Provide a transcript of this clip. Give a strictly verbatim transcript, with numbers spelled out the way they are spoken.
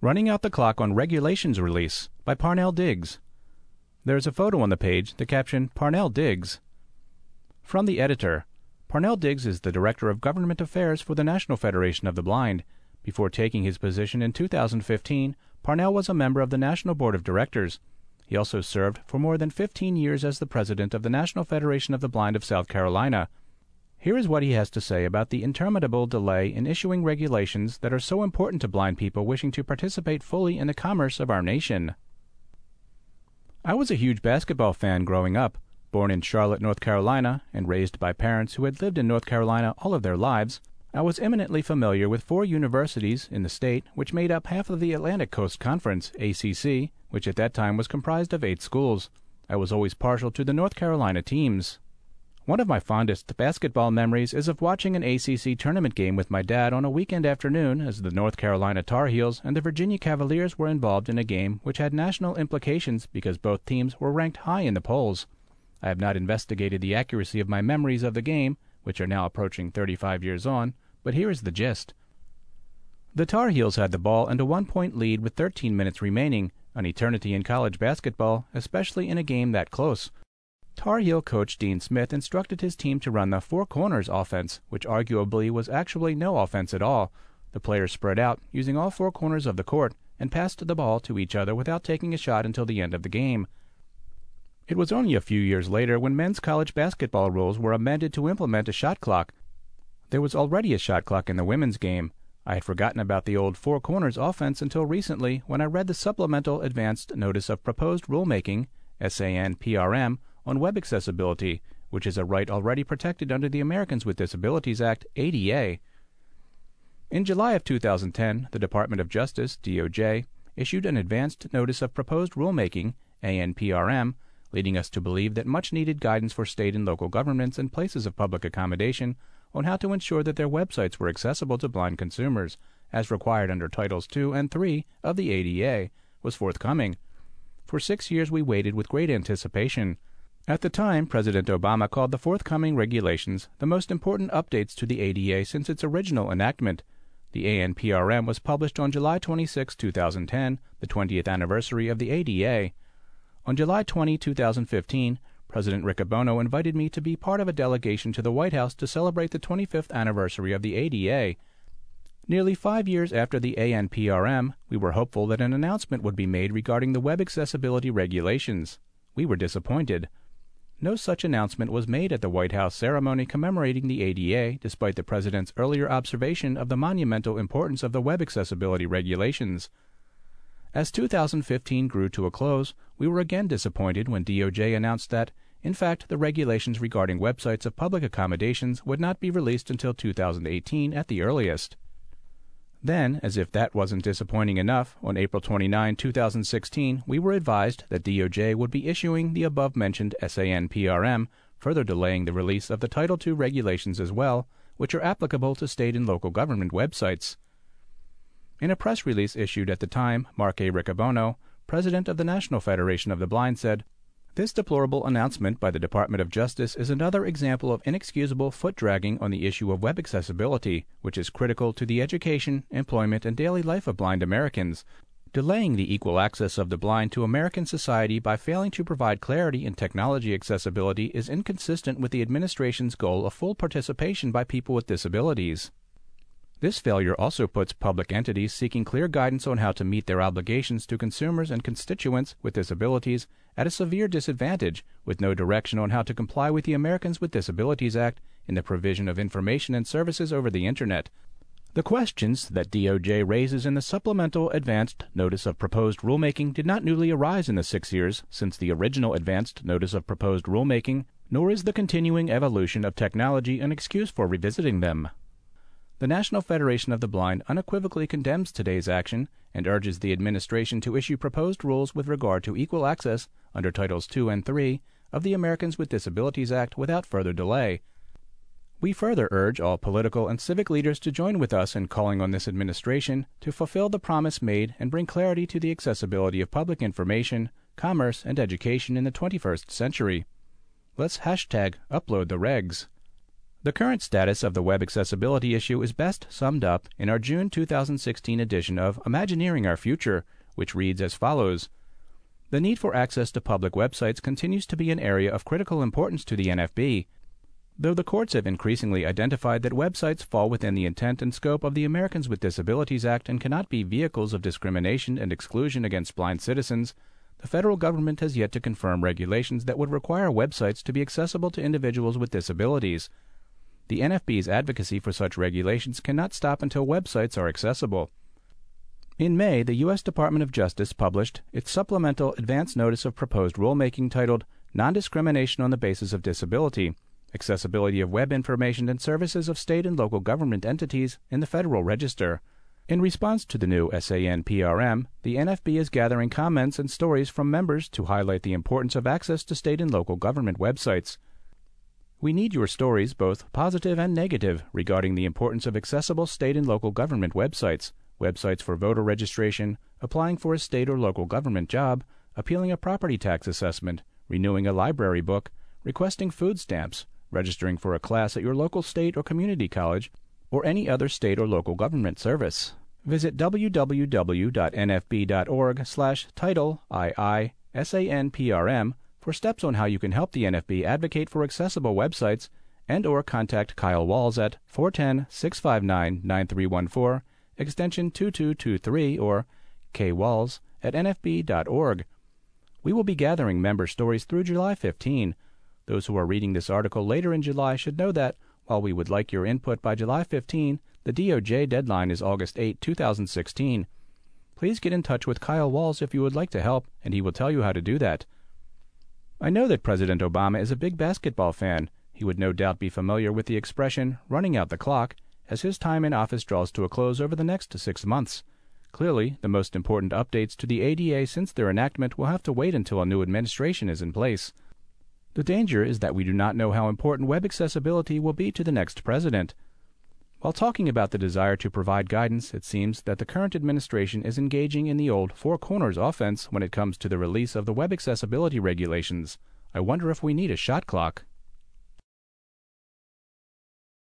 Running Out the Clock on Regulations Release by Parnell Diggs. There is a photo on the page, the caption, Parnell Diggs. From the editor, Parnell Diggs is the Director of Government Affairs for the National Federation of the Blind. Before taking his position in two thousand fifteen, Parnell was a member of the National Board of Directors. He also served for more than fifteen years as the President of the National Federation of the Blind of South Carolina. Here is what he has to say about the interminable delay in issuing regulations that are so important to blind people wishing to participate fully in the commerce of our nation. I was a huge basketball fan growing up. Born in Charlotte, North Carolina, and raised by parents who had lived in North Carolina all of their lives, I was eminently familiar with four universities in the state which made up half of the Atlantic Coast Conference, A C C, which at that time was comprised of eight schools. I was always partial to the North Carolina teams. One of my fondest basketball memories is of watching an A C C tournament game with my dad on a weekend afternoon as the North Carolina Tar Heels and the Virginia Cavaliers were involved in a game which had national implications because both teams were ranked high in the polls. I have not investigated the accuracy of my memories of the game, which are now approaching thirty-five years on, but here is the gist. The Tar Heels had the ball and a one-point lead with thirteen minutes remaining, an eternity in college basketball, especially in a game that close. Tar Heel coach Dean Smith instructed his team to run the four corners offense, which arguably was actually no offense at all. The players spread out, using all four corners of the court, and passed the ball to each other without taking a shot until the end of the game. It was only a few years later when men's college basketball rules were amended to implement a shot clock. There was already a shot clock in the women's game. I had forgotten about the old four corners offense until recently when I read the Supplemental Advanced Notice of Proposed Rulemaking, S A N P R M, on web accessibility, which is a right already protected under the Americans with Disabilities Act, A D A. In July of two thousand ten, the Department of Justice, D O J, issued an Advanced Notice of Proposed Rulemaking, A N P R M, leading us to believe that much-needed guidance for state and local governments and places of public accommodation on how to ensure that their websites were accessible to blind consumers, as required under Titles two and three of the A D A, was forthcoming. For six years we waited with great anticipation. At the time, President Obama called the forthcoming regulations the most important updates to the A D A since its original enactment. The A N P R M was published on July twenty-sixth, two thousand ten, the twentieth anniversary of the A D A. On July twentieth, two thousand fifteen, President Riccobono invited me to be part of a delegation to the White House to celebrate the twenty-fifth anniversary of the A D A. Nearly five years after the A N P R M, we were hopeful that an announcement would be made regarding the web accessibility regulations. We were disappointed. No such announcement was made at the White House ceremony commemorating the A D A, despite the President's earlier observation of the monumental importance of the web accessibility regulations. As two thousand fifteen grew to a close, we were again disappointed when D O J announced that, in fact, the regulations regarding websites of public accommodations would not be released until two thousand eighteen at the earliest. Then, as if that wasn't disappointing enough, on April twenty-ninth, two thousand sixteen, we were advised that D O J would be issuing the above-mentioned S A N P R M, further delaying the release of the Title two regulations as well, which are applicable to state and local government websites. In a press release issued at the time, Mark A. Riccobono, president of the National Federation of the Blind, said, "This deplorable announcement by the Department of Justice is another example of inexcusable foot-dragging on the issue of web accessibility, which is critical to the education, employment, and daily life of blind Americans. Delaying the equal access of the blind to American society by failing to provide clarity in technology accessibility is inconsistent with the administration's goal of full participation by people with disabilities. This failure also puts public entities seeking clear guidance on how to meet their obligations to consumers and constituents with disabilities at a severe disadvantage, with no direction on how to comply with the Americans with Disabilities Act in the provision of information and services over the Internet. The questions that D O J raises in the Supplemental Advanced Notice of Proposed Rulemaking did not newly arise in the six years since the original Advanced Notice of Proposed Rulemaking, nor is the continuing evolution of technology an excuse for revisiting them. The National Federation of the Blind unequivocally condemns today's action and urges the administration to issue proposed rules with regard to equal access under Titles two and three of the Americans with Disabilities Act without further delay. We further urge all political and civic leaders to join with us in calling on this administration to fulfill the promise made and bring clarity to the accessibility of public information, commerce, and education in the twenty-first century. Let's hashtag upload the regs. The current status of the web accessibility issue is best summed up in our June two thousand sixteen edition of Imagineering Our Future, which reads as follows. The need for access to public websites continues to be an area of critical importance to the N F B, though the courts have increasingly identified that websites fall within the intent and scope of the Americans with Disabilities Act and cannot be vehicles of discrimination and exclusion against blind citizens. The federal government has yet to confirm regulations that would require websites to be accessible to individuals with disabilities. The N F B's advocacy for such regulations cannot stop until websites are accessible. In May, the U S Department of Justice published its supplemental advance notice of proposed rulemaking titled Non-Discrimination on the Basis of Disability, Accessibility of Web Information and Services of State and Local Government Entities in the Federal Register. In response to the new S A N P R M, the N F B is gathering comments and stories from members to highlight the importance of access to state and local government websites. We need your stories, both positive and negative, regarding the importance of accessible state and local government websites, websites for voter registration, applying for a state or local government job, appealing a property tax assessment, renewing a library book, requesting food stamps, registering for a class at your local state or community college, or any other state or local government service. Visit w w w dot n f b dot org slash title two S A N P R M for steps on how you can help the N F B advocate for accessible websites, and or contact Kyle Walls at four one zero, six five nine, nine three one four, extension two two two three, or kwalls at n f b dot org. We will be gathering member stories through July fifteenth. Those who are reading this article later in July should know that, while we would like your input by July fifteenth, the D O J deadline is August eighth, two thousand sixteen. Please get in touch with Kyle Walls if you would like to help, and he will tell you how to do that. I know that President Obama is a big basketball fan. He would no doubt be familiar with the expression, running out the clock, as his time in office draws to a close over the next six months. Clearly, the most important updates to the A D A since their enactment will have to wait until a new administration is in place. The danger is that we do not know how important web accessibility will be to the next president. While talking about the desire to provide guidance, it seems that the current administration is engaging in the old Four Corners offense when it comes to the release of the web accessibility regulations. I wonder if we need a shot clock.